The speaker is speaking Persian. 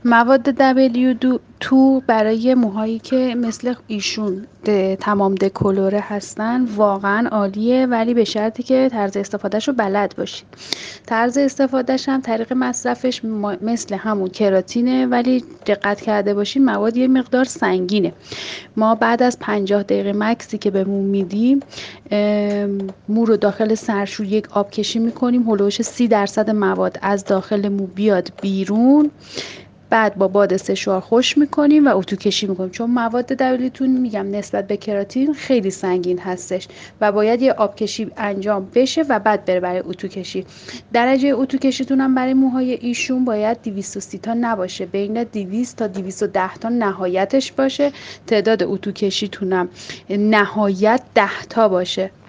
مواد W2 برای موهایی که مثل ایشون تمام دکولوره هستن واقعا عالیه، ولی به شرطی که طرز استفادهش رو بلد باشید. طرز استفادهش هم طریق مصرفش مثل همون کراتینه، ولی دقت کرده باشین مواد یه مقدار سنگینه. ما بعد از 50 دقیقه مکسی که به مو میدیم، مو رو داخل سرشور یک آب کشی میکنیم، هلوش 30% مواد از داخل مو بیاد بیرون، بعد با باد سشوار خوش میکنیم و اتو کشی میکنیم، چون مواد دولیتون میگم نسبت به کراتین خیلی سنگین هستش و باید یه آب کشی انجام بشه و بعد بره برای اتو کشی. درجه اتو کشیتون هم برای موهای ایشون باید 230 تا نباشه، بین 200 تا 210 تا نهایتش باشه. تعداد اتو کشیتون هم نهایت 10 تا باشه.